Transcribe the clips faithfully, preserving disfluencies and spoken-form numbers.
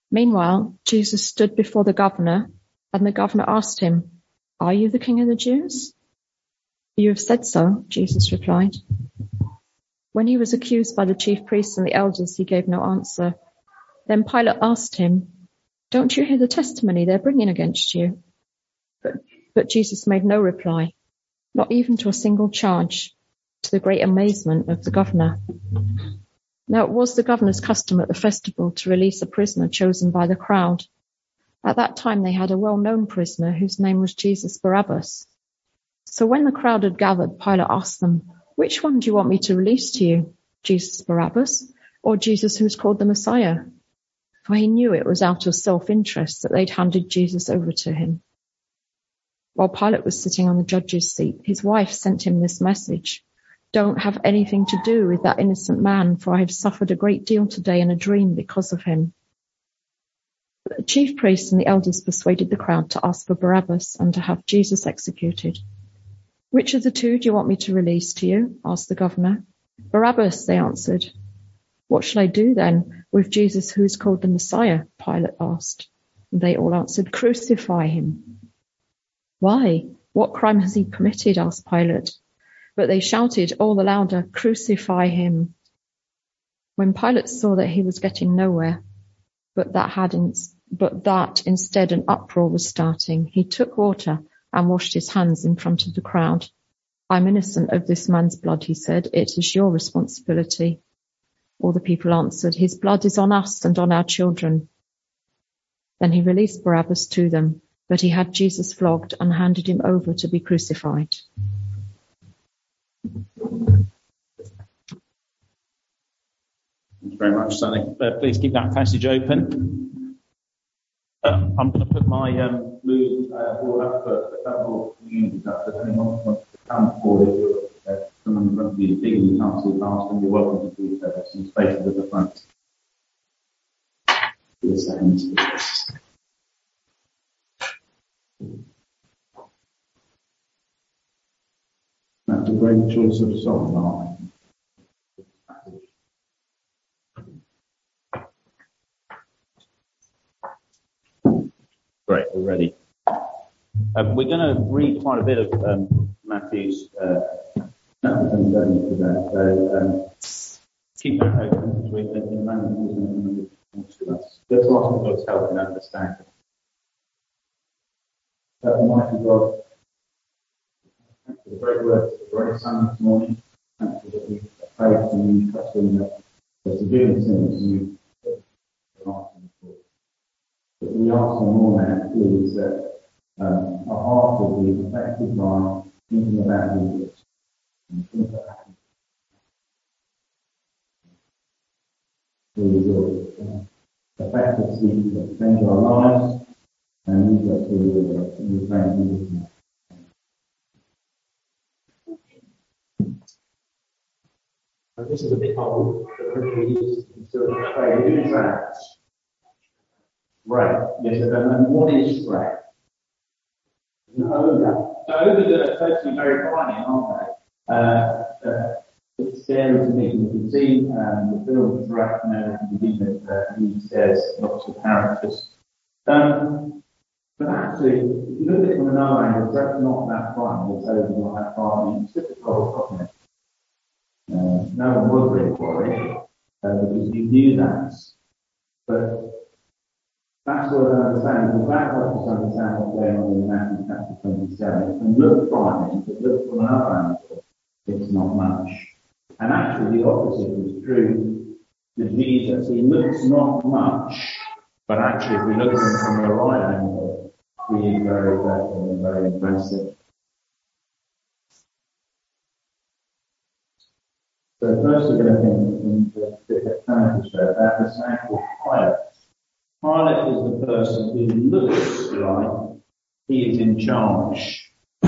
Meanwhile, Jesus stood before the governor, and the governor asked him, "Are you the king of the Jews?" "You have said so," Jesus replied. When he was accused by the chief priests and the elders, he gave no answer. Then Pilate asked him, "Don't you hear the testimony they're bringing against you?" But, but Jesus made no reply, not even to a single charge, to the great amazement of the governor. Now it was the governor's custom at the festival to release a prisoner chosen by the crowd. At that time they had a well-known prisoner whose name was Jesus Barabbas. So when the crowd had gathered, Pilate asked them, "Which one do you want me to release to you, Jesus Barabbas, or Jesus who's called the Messiah?" For he knew it was out of self-interest that they'd handed Jesus over to him. While Pilate was sitting on the judge's seat, his wife sent him this message: "Don't have anything to do with that innocent man, for I have suffered a great deal today in a dream because of him." But the chief priests and the elders persuaded the crowd to ask for Barabbas and to have Jesus executed. "Which of the two do you want me to release to you?" asked the governor. "Barabbas," they answered. "What shall I do then with Jesus who is called the Messiah?" Pilate asked. And they all answered, "Crucify him." "Why? What crime has he committed?" asked Pilate. But they shouted all the louder, "Crucify him." When Pilate saw that he was getting nowhere, but that, had in, but that instead an uproar was starting, he took water and washed his hands in front of the crowd. "I'm innocent of this man's blood," he said. "It is your responsibility." All the people answered, "His blood is on us and on our children." Then he released Barabbas to them, but he had Jesus flogged and handed him over to be crucified. Thank you very much, Sonny. Uh, please keep that passage open. Uh, I'm going to put my um, move uh, forward up for a couple of communities up. If anyone wants to come forward, if you're uh, someone in front of you, big and you can't see past them, you're welcome to do so. There's some spaces at the front. Give a second. That's a great choice of song, Mark. Great, we're ready. Uh, we're going to read quite a bit of um, Matthew's uh, today, so um, keep that open because we're in a moment who's going to talk to us. Let's ask for God's help in understanding. Uh, Almighty God, thanks for the great words of the great Son this morning. Thanks for that we prayed and you trust in that there's a goodness in us and you are asking for. But we ask for more now, please, that um, our heart will be affected by thinking about you and things that happen. We will uh, affect us, we will change our lives and use us to your new friend. This is a bit old, but we use to tracks. Right, yes, and what is track? An ogre. So ogres are totally very frightening, aren't they? Uh, uh, it's scary to me. You can see um, the film Track now at the beginning of uh, he says lots of characters. Um, but actually, if you look at it from another angle, that's not that frightening. It's over not that frightening. It's just a cold, isn't it? Uh, no one was really worried uh, because you knew that. But that's what I understand, because that helps us understand what's going on in Matthew chapter twenty-seven. It can look frightening, but look from another angle, it's not much. And actually the opposite is true to Jesus. He looks not much, but actually if we look at him from the right angle, he is very aggressive and very impressive. So first we're going to think in the fifth chapter show about this man called Pilate. Pilate is the person who looks like he is in charge.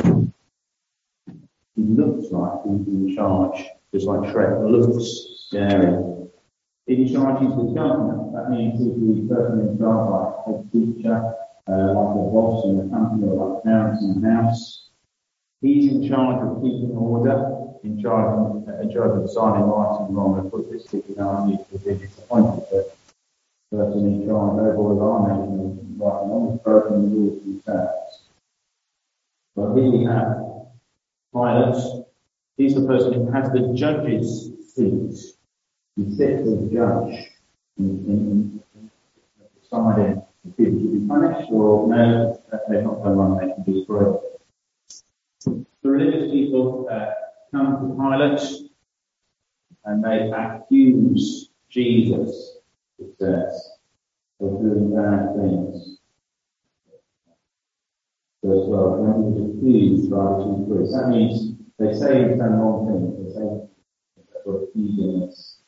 He looks like he's in charge, just like Shrek looks scary. In charge, he's the governor. That means he's the person in charge, like a head teacher, uh, like a boss in a company, or like parents in a house. He's in charge of keeping order. In charge, of, uh, in charge of deciding right and wrong. Of course, this is an army to be disappointed, but person in charge over all of our nation, right, and almost broken the rules themselves. But here we have Pilate. He's the person who has the judge's seat. He sits as judge in, in, in deciding if people should be punished or no, they're not done wrong, they can be free. The religious people uh, come to Pilate and they accuse Jesus, it says, of doing bad things. Verse twelve, when he was accused by the chief priests, that means they say he's done wrong things, they say that we're accusing us.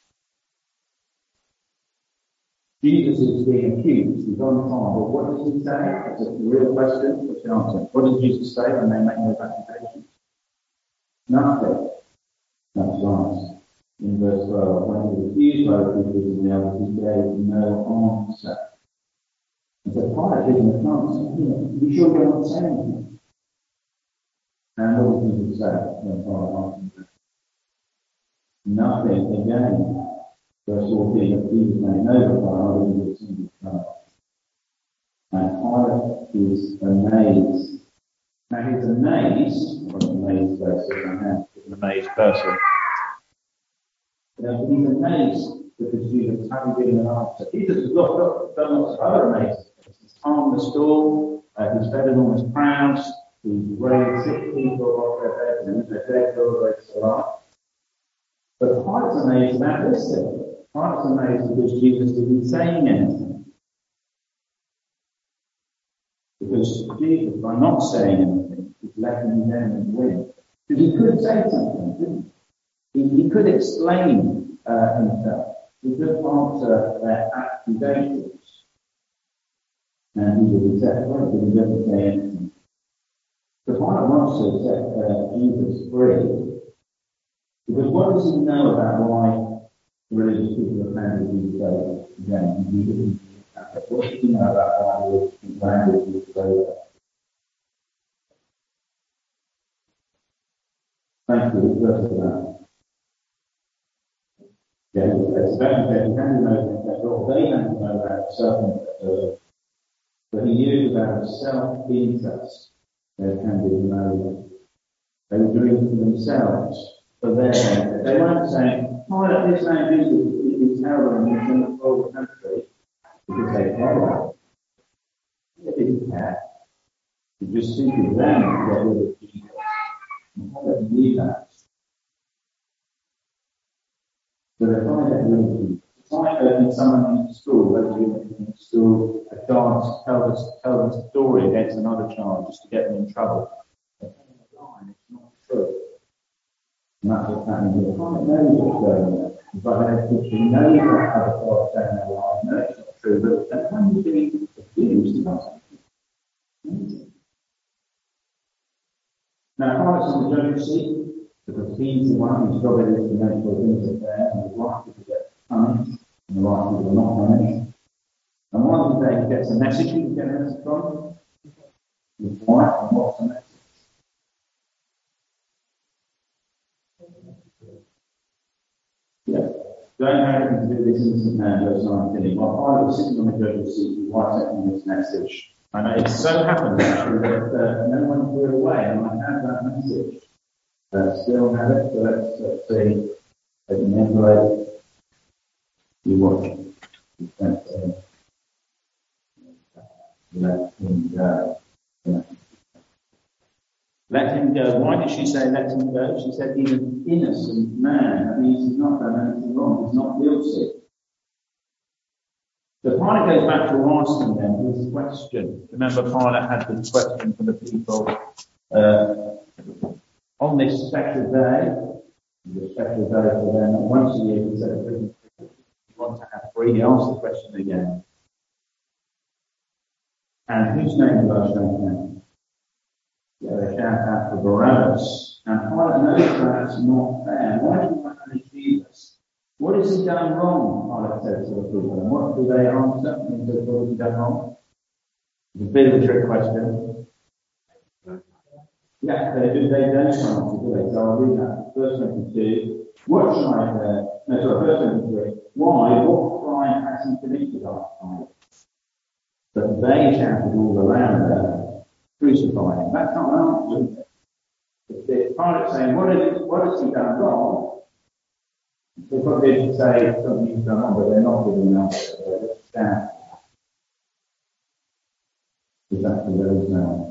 Jesus is being accused, he's on trial, but what does he say? That's a real question, what's the answer? What did Jesus say when they make those accusations? Nothing. That's right. In verse twelve, when he was accused by the people of the elders, he gave no answer. And so Pilate gives him a chance. You sure you're not saying anything? And what did Jesus say when Pilate asked him that? Nothing again. Verse fourteen, that Jesus made no reply, other than a single charge. And Pilate is amazed. Now he's amazed, not an amazed person, he's an amazed person. Now, he's amazed because Jesus hasn't given an answer. Jesus has got done lots of other amazing things. He's calmed the storm, uh, he's fed enormous crowds, he's raised sick people off their beds, and their dead girls raised alive. But Pilate's amazed about this thing. Pilate's amazed because Jesus isn't saying anything. Because Jesus, by not saying anything, is letting them win. Because he could say something, couldn't he? He, he could explain uh, himself. He could answer their accusations. And he would accept right, but he doesn't say anything. So Pilate wants to set uh, Jesus free. Because what does he know about why religious people are handed these days? Again, he didn't. What does he know about why religious people are handed these days? Thank you, the verse of that. Yeah, it's about that he handed over that all they handed over that self-interest, but he used about self-interest that handed him over. They were doing it for themselves, for their benefit. They weren't saying, oh, this man Jesus is terrible and he's in the whole country because they care about it. They didn't care. It just suited them to get rid of Jesus. And how they knew that. So they're trying to get rid of Jesus. It's like uh, someone in school, whether you're in school, a child tells us tells a story against another child just to get them in trouble. They're telling a lie, and it's not true. And that's what's happening here. Pilate knows what's going on. But he knows that other child saying their lie, no, it's not true, but when he's being accused, he's not saying. Now, Pilate's on the judge's seat, because he's the one whose job it is to make sure things are fair, and the right people get punished, and the right people are not punished. And one of the days he gets a message, he can get a message from his wife, and what's the message? Yeah. Don't have anything to do with this innocent man, verse nineteen. While Pilate was sitting on the judge's seat, his wife sent him this message. And it so happened actually that uh, no one threw it away, and I had that message. Uh, still have it, so let's, let's see. Let me envelope. You watch. Let him go. Yeah. Let him go. Why did she say let him go? She said he's an innocent man. That means he's not done anything wrong. He's not guilty. So Pilate goes back to asking them his question. Remember, Pilate had this question for the people uh, on this special day. The special day for them. Once a year, he said, if you want to have free, he asked the question again. And whose name will I shout out? Yeah, they shout out for Barabbas. And Pilate knows that's not fair. Why do you want to punish Jesus? What has he done wrong? Pilate said to the people. And what do they answer? And he said, what has he done wrong? It's a bit of a trick question. Yeah, they, do, they don't answer, do they? So I'll read that. Verse twenty-two. What shall I, uh, no, sorry, verse twenty-three. Why, what crime hasn't finished the last time. But they shouted all around her, crucify him. That's not an answer, isn't it? If the Pilate saying, what, is, what has he done wrong? They've got to say something he's done wrong, but they're not giving an answer. They're just down. Exactly, there is no.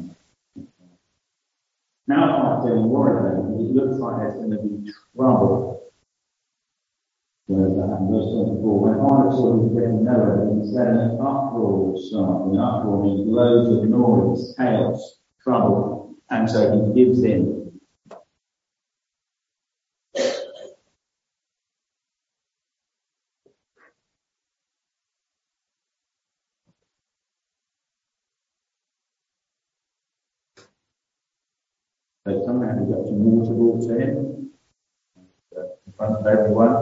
Now I'm feeling worried about it, because it looks like there's going to be trouble. Verse twenty-four, when Pilate saw he was getting nowhere, he said an uproar was starting. An uproar means loads of noise, chaos, trouble, and so he gives in. So somehow he got some water brought to him in front of everyone.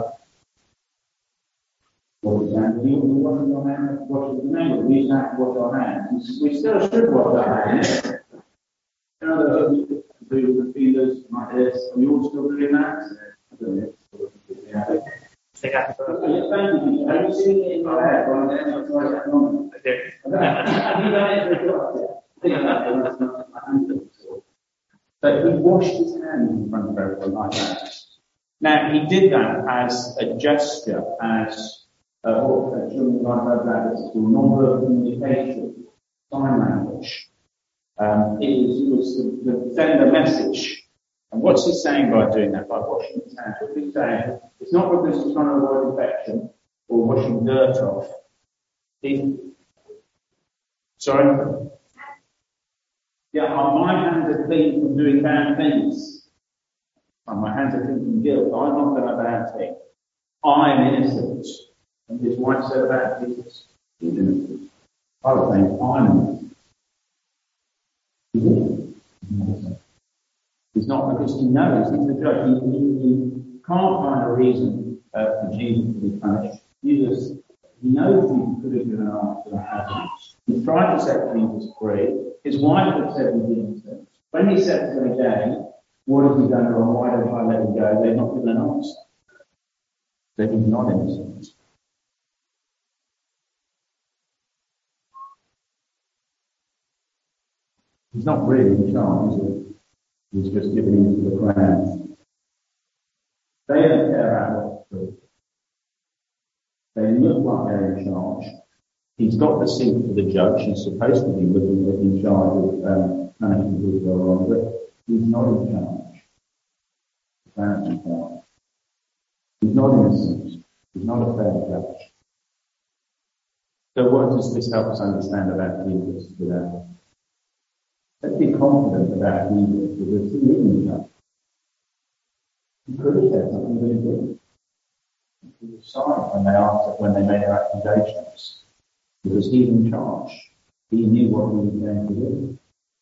What is that? We wash our hands, wash the name, we used to have to wash our hands. We still should wash our hands. You know, the the feelers like this, are you all still doing that? I don't know. Yeah. Take out the thank you. Have you seen it in your head? Well, then I'll try that on. I did. Have you done it before? I think that's not my hand. But he washed his hands in front of everyone like that. Now, he did that as a gesture, as uh, what children like that, it's called non-verbal communication, sign language. Um, it was, it was the, the send a message. And what's he saying by doing that? By washing his hands? What he's saying, it's not because he's trying to avoid infection or washing dirt off. He, sorry? Yeah, my hands are clean from doing bad things. And my hands are clean from guilt. I'm not done a bad thing. I'm innocent. And his wife said about Jesus, he's innocent. I would think I'm innocent. He's innocent. It's not because he knows, he's the judge. He, he, he can't find a reason uh, for Jesus to be punished. Jesus, he knows he could have given an answer to that. He tried to set Jesus free. His wife had said he's innocent. When he said to him again, what has he done wrong? Why don't I let him go? They've not given an answer. That he's not innocent. He's not really in charge, is he? He's just giving in to the crowd. They don't care about what's true. They look like they're in charge. He's got the seat for the judge. He's supposed to be looking at in charge of um, punishing people who are wrong, but he's not in charge. The crowd's in charge. He's not innocent. He's not a fair judge. So what does this help us understand about Jesus today? Let's be confident about Jesus because he is in charge. He could have said something that he didn't. He was silent when they asked, when they made their accusations. Because he's in charge. He knew what he was going to do.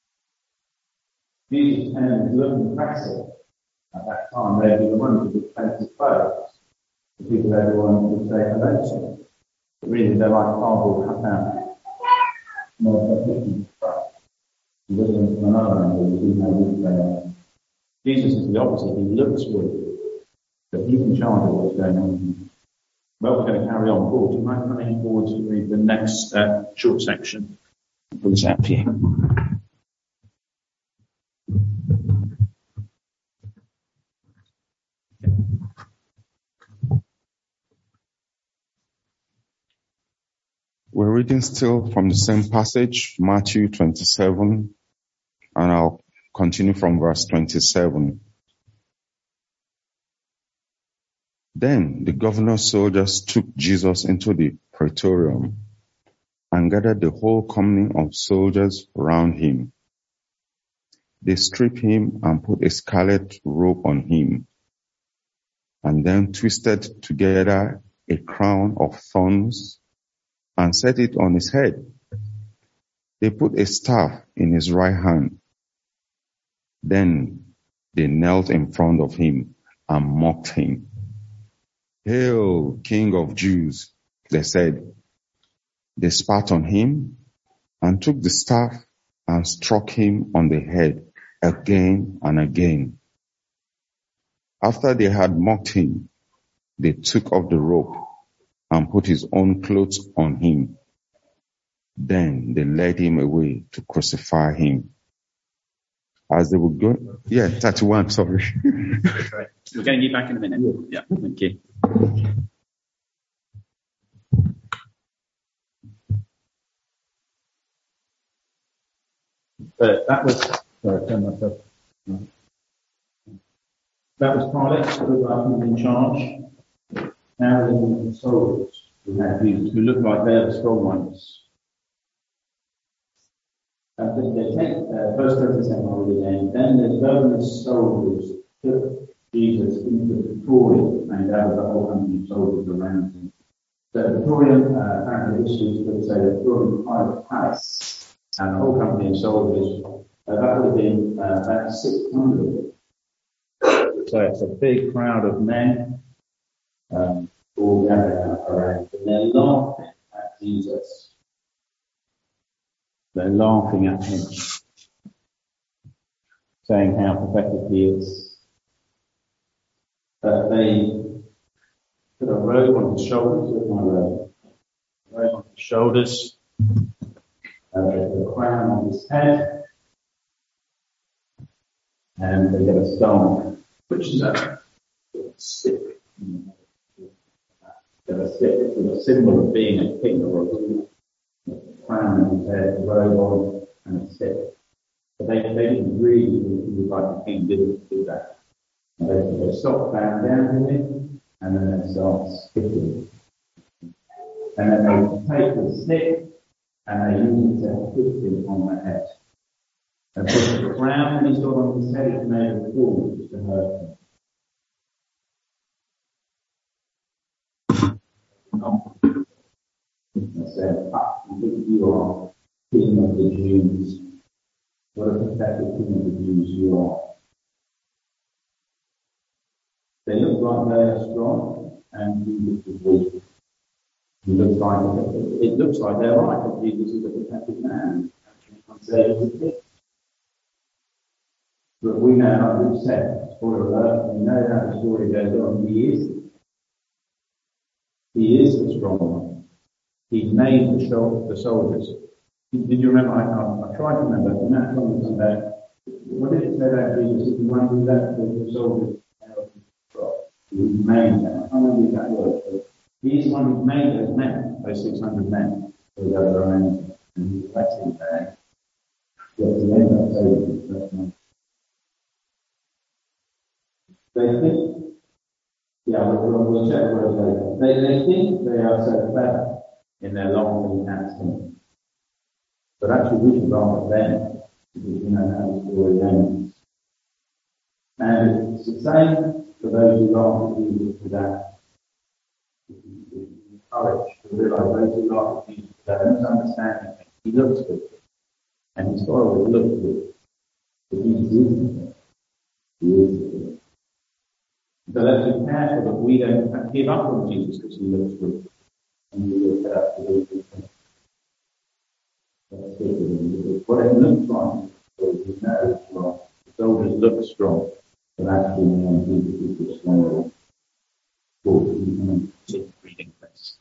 Jesus' hand was look impressive at that time. They'd be the ones with expensive clothes. The people everyone would say hello to. But really, they're like cardboard cut out. More technicians. He wasn't from another angle. He didn't know which they are. Jesus is the opposite. He looks weak. But he's in charge of what's going on here. Well, we're going to carry on. Paul, do you mind coming forward to read the next uh, short section? I'll pull this out here. We're reading still from the same passage, Matthew twenty-seven, and I'll continue from verse twenty-seven. Then the governor's soldiers took Jesus into the praetorium and gathered the whole company of soldiers round him. They stripped him and put a scarlet robe on him, and then twisted together a crown of thorns and set it on his head. They put a staff in his right hand. Then they knelt in front of him and mocked him. "Hail, King of Jews," they said. They spat on him and took the staff and struck him on the head again and again. After they had mocked him, they took off the robe and put his own clothes on him. Then they led him away to crucify him. As they were going, yeah, thirty-one, sorry. Right. We're getting you back in a minute. Yeah, thank you. But that was, sorry, turn myself. That was Pilate, who was in charge. Now there's the soldiers who had Jesus, who look like they're the strong ones. Uh, they take, uh, first thirty-seven already again. Then the governor's soldiers took Jesus into the Praetorium, and there was a whole hundred of soldiers around him. So the Praetorium, uh, apparently history would say the Praetorium Pilate Palace, and the whole company of soldiers, uh, that would have been uh, about six hundred. So it's a big crowd of men, um, all gathered around, and they're laughing at Jesus. They're laughing at him, saying how pathetic he is. Uh, they put a robe on his shoulders, with my robe, a robe on his shoulders, uh, a crown on his head, and they get a stone, which is a stick. Get a stick, it's a symbol of being a king or a ruler. Crown on his head, a robe on, and a stick. But they, they didn't really do like the king didn't do that. And they, they stop bowing down to him, and then they start spitting. And then they take the stick, and they use it to hit him on the head. And put the crown that he's got on his head is made of thorns to hurt him. They said, ah, you think you are king of the Jews. What a pathetic king of the Jews you are. They look like they are strong, and Jesus is weak. He looks like, it looks like they're right, that Jesus is a pathetic man. But we know, like we've said, spoiler alert, we know how the story goes on. He is. He is the strong one. He's made the, show, the soldiers. Did, did you remember? I, I, I tried to remember. In that song, uh, what did it say about Jesus? Is the one who left the, the soldiers. He made them. I can't remember that word. But he's the one who made those men, those six hundred men, who go around him, and he left him there. Yet he ended up saving them. They think, yeah, we'll, we'll check the words later. They, they think they are so clever in their longing at him. But actually, we should laugh at them, because you know how the story ends. And it's the same for those who laugh at Jesus today. Courage to realise those who laugh at Jesus today are misunderstanding him. He looks good, and his followers look good. But Jesus isn't good. He is good. So let's be careful that we don't give up on Jesus because he looks good. And we look at absolutely good. That's good. What it looks like is we know it's wrong. The soldiers look strong, but actually, you know, Jesus is the stronger. Keep reading this.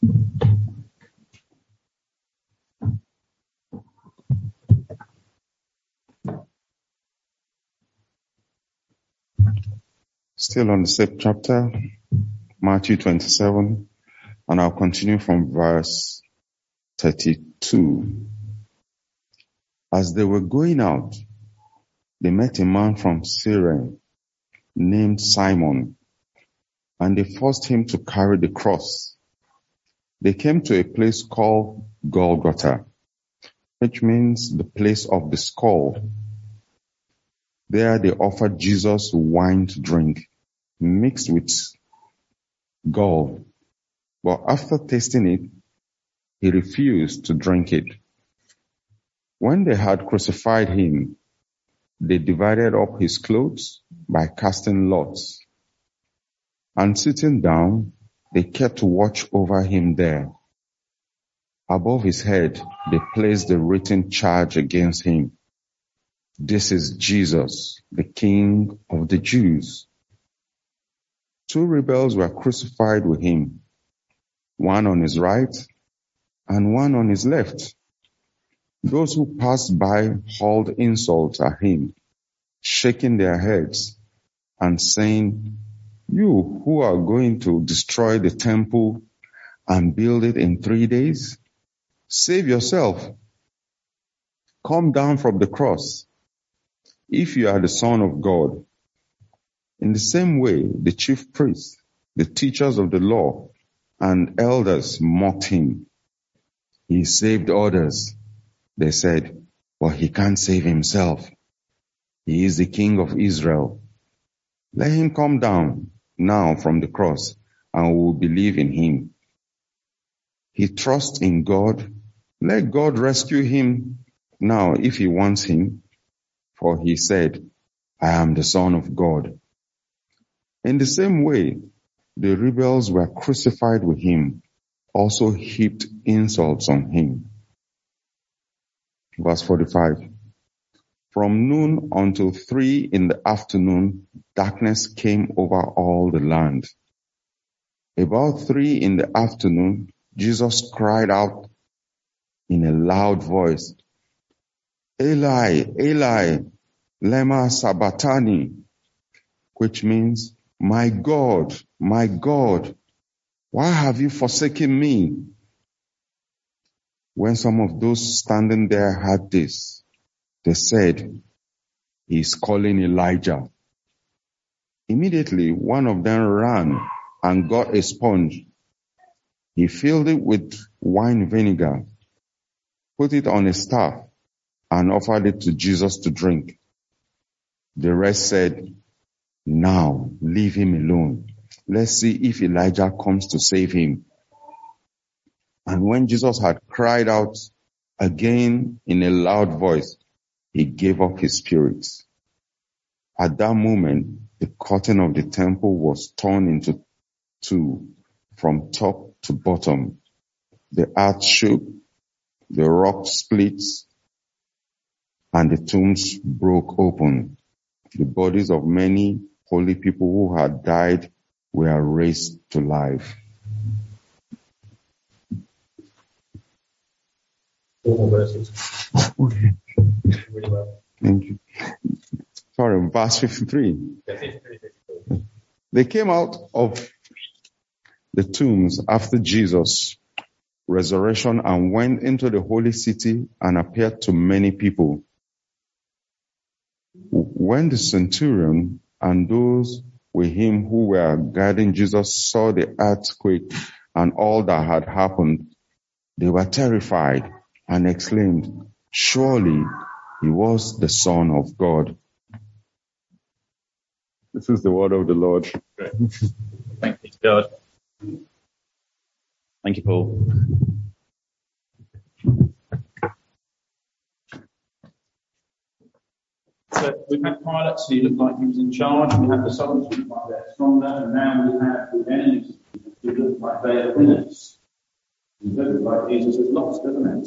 Still on the same chapter, Matthew twenty-seven, and I'll continue from verse thirty-two. As they were going out, they met a man from Cyrene named Simon, and they forced him to carry the cross. They came to a place called Golgotha, which means the place of the skull. There they offered Jesus wine to drink, mixed with gall. But after tasting it, he refused to drink it. When they had crucified him, they divided up his clothes by casting lots. And sitting down, they kept watch over him there. Above his head, they placed the written charge against him. This is Jesus, the King of the Jews. Two rebels were crucified with him, one on his right and one on his left. Those who passed by hurled insults at him, shaking their heads and saying, "You who are going to destroy the temple and build it in three days, save yourself. Come down from the cross if you are the Son of God." In the same way, the chief priests, the teachers of the law, and elders mocked him. "He saved others," they said, "but he can't save himself. He is the King of Israel. Let him come down now from the cross, and we will believe in him. He trusts in God. Let God rescue him now if he wants him, for he said, 'I am the Son of God.'" In the same way, the rebels were crucified with him, also heaped insults on him. Verse forty-five. From noon until three in the afternoon, darkness came over all the land. About three in the afternoon, Jesus cried out in a loud voice, "Eli, Eli, lema sabachthani," which means, "My God, my God, why have you forsaken me?" When some of those standing there heard this, they said, "He's calling Elijah." Immediately, one of them ran and got a sponge. He filled it with wine vinegar, put it on a staff, and offered it to Jesus to drink. The rest said, "Now leave him alone. Let's see if Elijah comes to save him." And when Jesus had cried out again in a loud voice, he gave up his spirit. At that moment, the curtain of the temple was torn into two, from top to bottom. The earth shook, the rock split, and the tombs broke open. The bodies of many holy people who had died were raised to life. Four more verses. Okay. Really well. Thank you. Sorry, verse fifty-three. They came out of the tombs after Jesus' resurrection and went into the holy city and appeared to many people. When the centurion and those with him who were guarding Jesus saw the earthquake and all that had happened, they were terrified and exclaimed, "Surely he was the Son of God." This is the word of the Lord. Great. Thank you, God. Thank you, Paul. So we've had pilots who looked like he was in charge, we had the soldiers who looked like they're stronger, and now we have the enemies who look like they are winners. It doesn't look like Jesus has lost, doesn't it?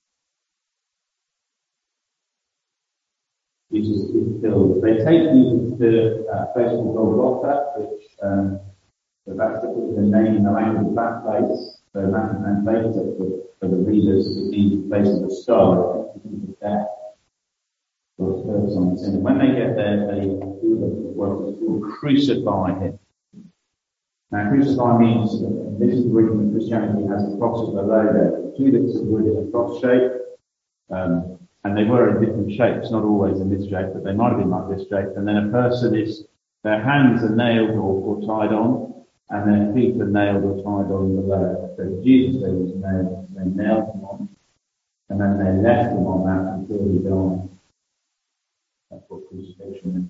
Jesus is killed. They take Jesus to a place called Golgotha, which um, that's the name in the language of that place. So that translates it for, for the readers, it means the place of the skull, it means the death. God's curse on sin. When they get there, they do what is called crucify him. Now, crucify means, this is the reason that Christianity has the cross as a logo. Two bits of wood in a cross shape, um, and they were in different shapes, not always in this shape, but they might have been like this shape. And then a person is, their hands are nailed or, or tied on, and their feet are nailed or tied on below. So Jesus, they was nailed, they nailed him on, and then they left him on that until he died. That's what crucifixion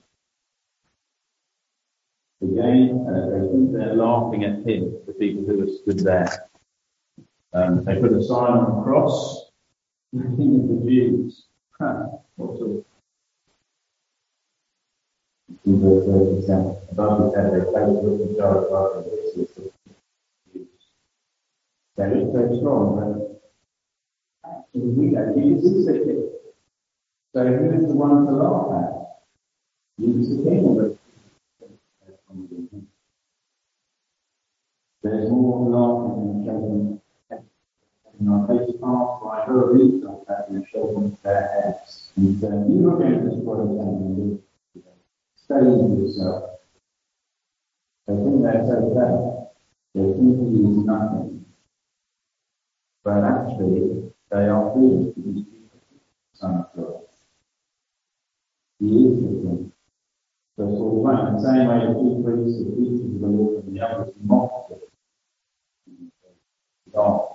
is. Again, uh, they think they're laughing at him, the people who are stood there. Um, they put a sign on the cross, the King of the Jews. Huh, what sort of... In verse thirty-seven, above his head they placed a little jar of blood and this is the Jews. They look so strong, but actually we don't. Jesus is the king. So who is the one to laugh at? Jesus the king or the There's more laughing and shaking what I'm saying. Study yourself. They think that's okay. They think he is nothing. But actually, they are foolish because he is the Son of God. He is the King. Verse forty-one, the same way the two priests, the teachers of the Lord and the others mocked it. God,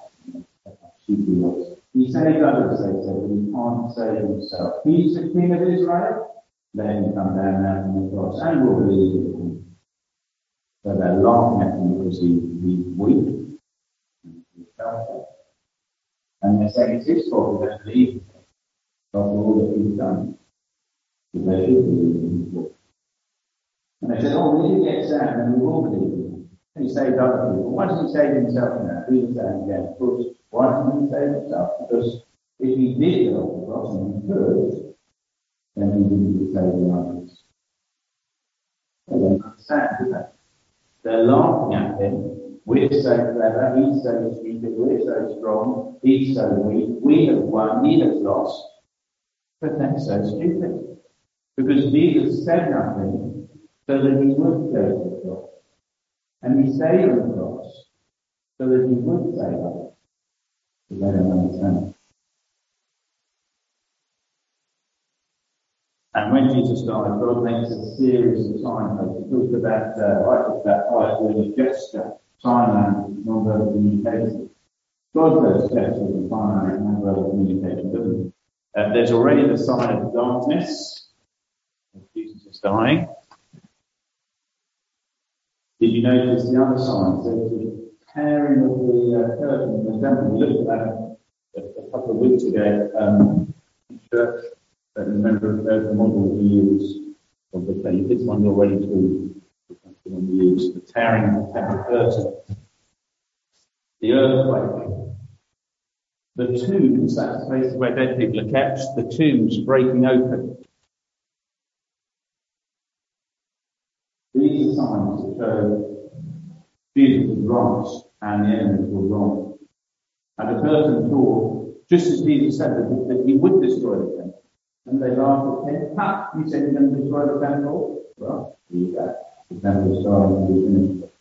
he saved others, they said, but he can't save himself. He's the King of Israel. Let him come down now from the cross and we'll believe in him. So they're laughing at him because he, he's weak. He's helpless. And they're saying it's his fault we don't believe in him after all that he's done. But they should believe in him. And they said, oh, we did get Sam and we will believe in him. And he saved other people. Why doesn't he save himself now? Peter saying again, of course, why doesn't he save himself? Because if he did go off the cross and he could, then he wouldn't be saving others. They don't understand, do they? They're laughing at him. We're so clever, he's so stupid, we're so strong, he's so weak, we have won, he has lost. But they're so stupid. Because Jesus said nothing so that he would go to the cross. And he stayed on the cross so that he would save others. But they don't understand. And when Jesus died, God makes a series of signposts. He talks about, uh, I talk about fire doing a gesture, sign language, non-verbal communication. God does gestures and sign language and non-verbal communication, doesn't he? Uh, there's already the sign of darkness, as Jesus is dying. Did you notice the other signs? There's the tearing of the uh, curtain in the temple. We looked at that a, a couple of weeks ago um, in church. But remember, the model we use of the faith. This one's already through the one we use. The tearing of the temple curtain. The earthquake. The tombs, that's the place where dead people are kept. The tombs breaking open. These are signs that show Jesus was right and the enemies were wrong. And the curtain tore, just as Jesus said that, that he would destroy the temple. And they laughed at him. Ha! You said you're going to destroy the temple? Well, here you go. The temple is starting to be finished.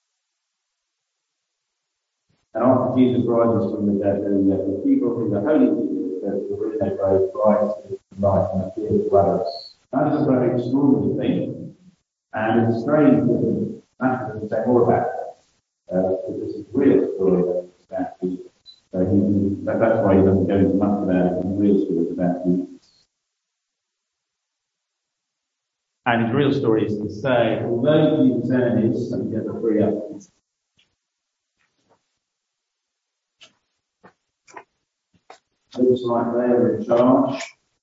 And after Jesus rises from the dead, the, the people who the holy people were in their graves rise to life and appear to others. That is a very extraordinary thing. And it's strange that Matthew doesn't say more about it. Uh, because this is a real story that is about Jesus. So he, that, that's why he doesn't go into much about it. The real story is about Jesus. And his real story is to say, although Jesus' enemies, let me get the three up. Looks like they are in charge.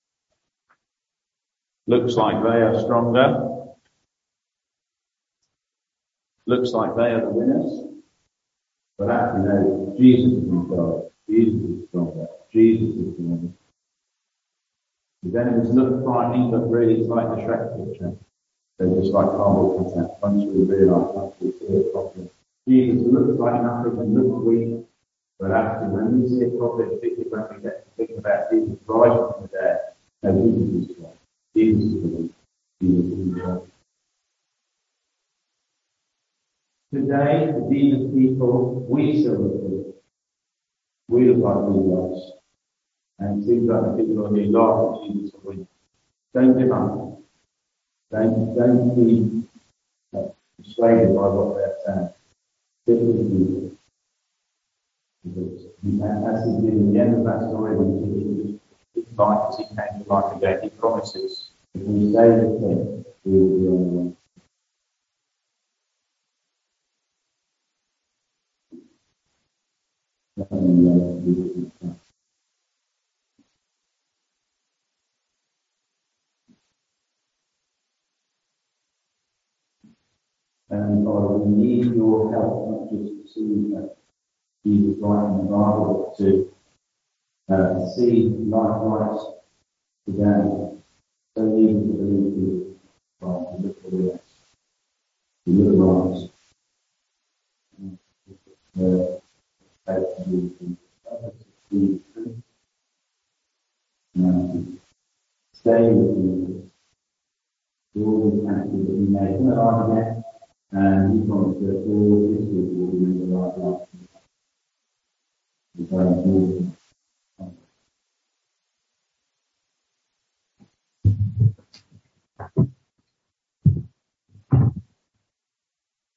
Looks like they are stronger. Looks like they are the winners. But actually, no, Jesus is in charge. Jesus is stronger. Jesus is the winner. His enemies look frightening, but really it's like the Shrek picture. They're just like cardboard cutout. Once we realise, once we see it properly. Jesus looks like nothing and looks weak, but actually when we see it properly, particularly when we get to think about Jesus rising from the dead, no, Jesus is strong. Jesus is the weak. Jesus is the strong. Today, the Jesus people, we still look weak. We look like we lost. And it seems like the people who laugh at Jesus are weak. Don't give up. Don't, don't be uh, persuaded by what they're saying. This is Jesus. And as he did in the end of that story, when he was life as he came to life again, he promises if we stay with him, we will be on the way. Let me uh, do this. And Father, we need your help, not just to see that Jesus writing the Bible, to uh, see life right today. So need to believe you, God, to look for the rest, to look right. Uh, faith and you, others to see the truth. Stay with you. promises that he made in the life again, and he promised that all his people will be in the life after.